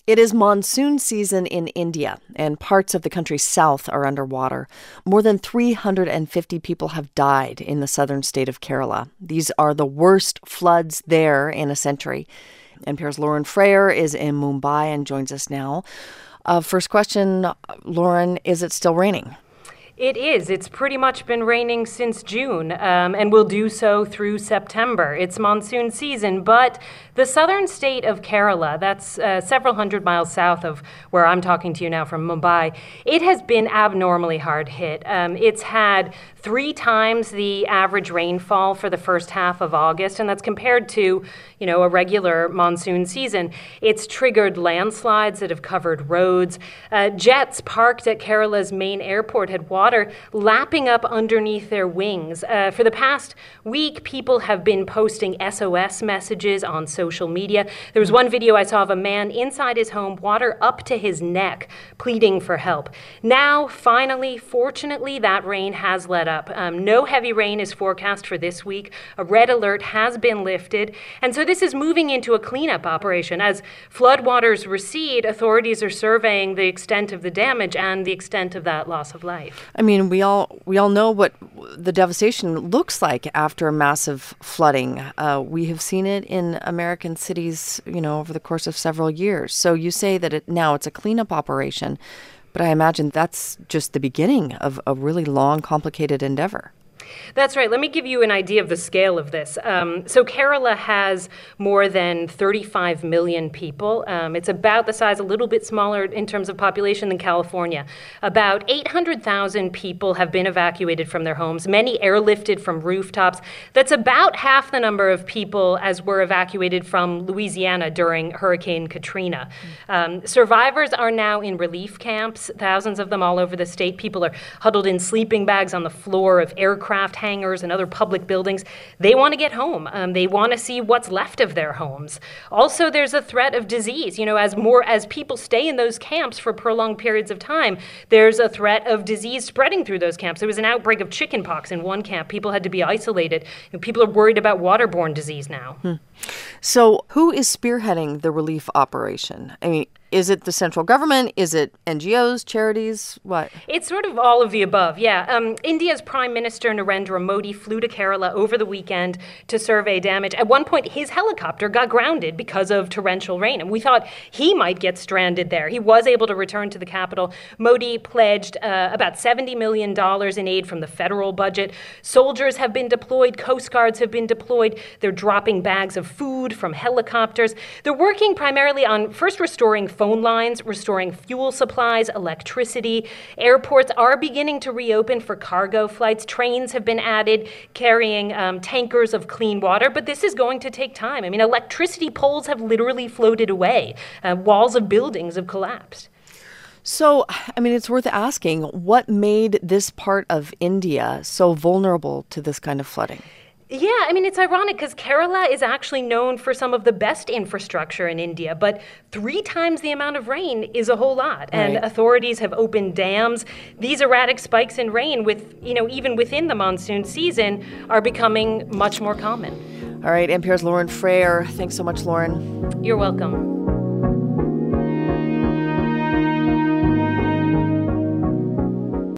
It is monsoon season in India, and parts of the country's south are underwater. More than 350 people have died in the southern state of Kerala. These are the worst floods there in a century. NPR's Lauren Frayer is in Mumbai and joins us now. First question, Lauren, is it still raining? It is. It's pretty much been raining since June and will do so through September. It's monsoon season, but the southern state of Kerala, that's several hundred miles south of where I'm talking to you now from Mumbai, it has been abnormally hard hit. It's had 3 times the average rainfall for the first half of August, and that's compared to, a regular monsoon season. It's triggered landslides that have covered roads. Jets parked at Kerala's main airport had water lapping up underneath their wings. For the past week, people have been posting SOS messages on social media. There was one video I saw of a man inside his home, water up to his neck, pleading for help. Now, finally, fortunately, that rain has let up. No heavy rain is forecast for this week. A red alert has been lifted. And so this is moving into a cleanup operation. As floodwaters recede, authorities are surveying the extent of the damage and the extent of that loss of life. I mean, we all know what the devastation looks like after massive flooding. We have seen it in American cities, over the course of several years. So you say that now it's a cleanup operation, but I imagine that's just the beginning of a really long, complicated endeavor. That's right. Let me give you an idea of the scale of this. So Kerala has more than 35 million people. It's about the size, a little bit smaller in terms of population than California. About 800,000 people have been evacuated from their homes, many airlifted from rooftops. That's about half the number of people as were evacuated from Louisiana during Hurricane Katrina. Survivors are now in relief camps, thousands of them all over the state. People are huddled in sleeping bags on the floor of aircraft hangars and other public buildings. They want to get home. They want to see what's left of their homes. Also, there's a threat of disease. As people stay in those camps for prolonged periods of time, there's a threat of disease spreading through those camps. There was an outbreak of chickenpox in one camp. People had to be isolated. People are worried about waterborne disease now. So who is spearheading the relief operation? I mean, is it the central government? Is it NGOs, charities? What? It's sort of all of the above, yeah. India's Prime Minister Narendra Modi flew to Kerala over the weekend to survey damage. At one point, his helicopter got grounded because of torrential rain, and we thought he might get stranded there. He was able to return to the capital. Modi pledged about $70 million in aid from the federal budget. Soldiers have been deployed. Coast Guards have been deployed. They're dropping bags of food from helicopters. They're working primarily on first restoring phone lines, restoring fuel supplies, electricity. Airports are beginning to reopen for cargo flights. Trains have been added carrying tankers of clean water, but this is going to take time. I mean, electricity poles have literally floated away. Walls of buildings have collapsed. So, I mean, it's worth asking, what made this part of India so vulnerable to this kind of flooding? Yeah, I mean, it's ironic because Kerala is actually known for some of the best infrastructure in India, but 3 times the amount of rain is a whole lot. And authorities have opened dams. These erratic spikes in rain even within the monsoon season are becoming much more common. All right, NPR's Lauren Frayer. Thanks so much, Lauren. You're welcome.